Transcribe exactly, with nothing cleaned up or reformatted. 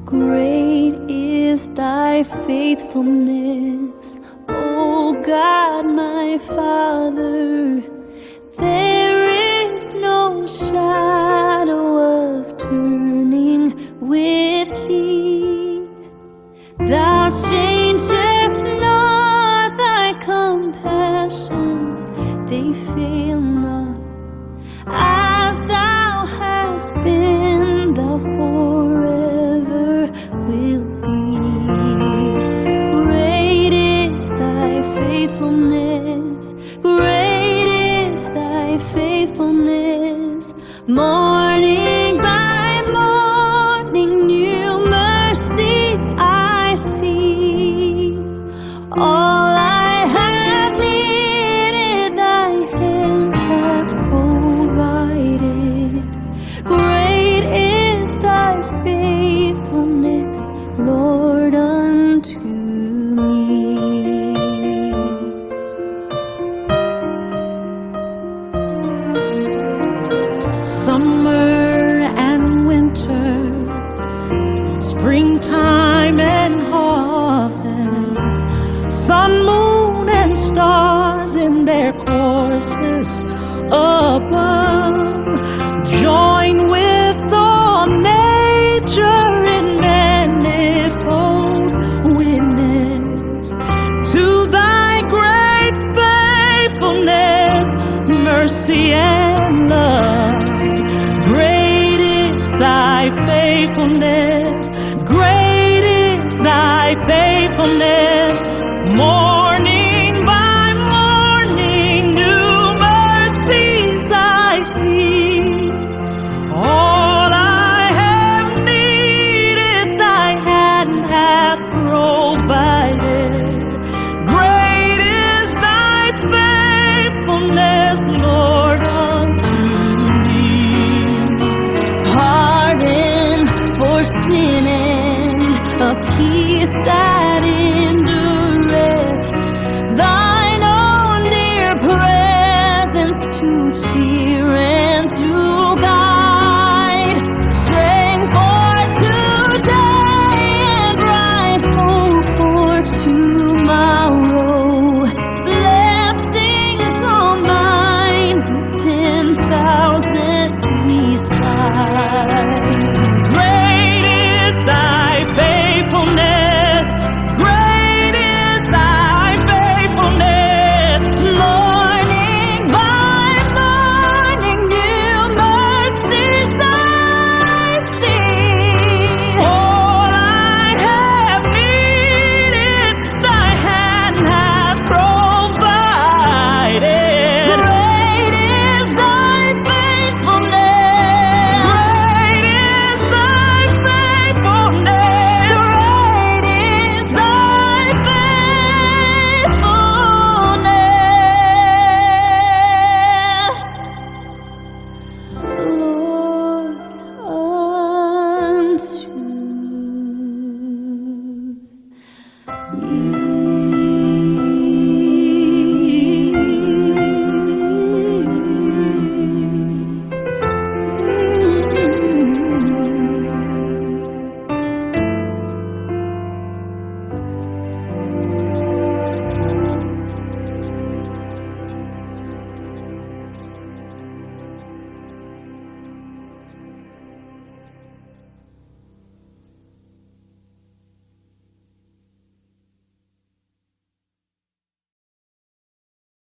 Great is thy faithfulness, O God my Father. There is no shadow of turning with thee. Thou changest not, thy compassions, they fail not. As thou hast been, thou forever will be. Great is thy faithfulness, great is thy faithfulness. Morning by morning, new mercies I see. All I have needed, thy hand hath provided. Great is thy faithfulness, Lord, unto me. Summer and winter, springtime and harvest, sun, moon, and stars in their courses above, join with all nature in manifold witness to thy great faithfulness, mercy, and love. Great is thy faithfulness, great is thy faithfulness. Morning by morning, new mercies I see. All I have needed, thy hand hath provided. Great is thy faithfulness, Lord, unto me. Pardon for sin and a peace that endureth, thine own dear presence to cheer and to guide, strength for today and bright hope for tomorrow. Blessings all mine with ten thousand beside. Great is thy faithfulness, great is thy faithfulness. Morning by morning, new mercies I see. All I have needed, thy hand hath provided. Great is thy faithfulness. Great is thy faithfulness. Great is thy faithfulness, Lord, unto you.